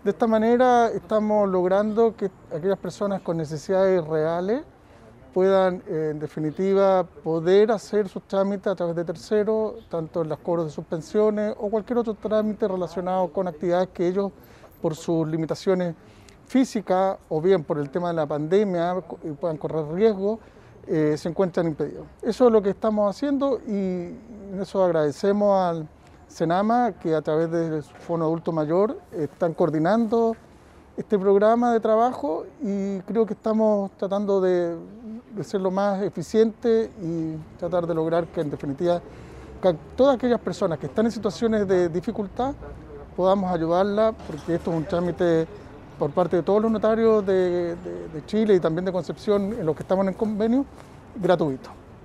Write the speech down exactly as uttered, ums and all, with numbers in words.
De esta manera estamos logrando que aquellas personas con necesidades reales puedan, eh, en definitiva, poder hacer sus trámites a través de terceros, tanto en los cobros de suspensiones o cualquier otro trámite relacionado con actividades que ellos, por sus limitaciones físicas o bien por el tema de la pandemia, puedan correr riesgo, eh, se encuentran impedidos. Eso es lo que estamos haciendo y en eso agradecemos al Senama, que a través de su Fondo Adulto Mayor están coordinando este programa de trabajo y creo que estamos tratando de, de ser lo más eficiente y tratar de lograr que en definitiva que todas aquellas personas que están en situaciones de dificultad podamos ayudarlas, porque esto es un trámite por parte de todos los notarios de, de, de Chile y también de Concepción en los que estamos en el convenio, gratuito.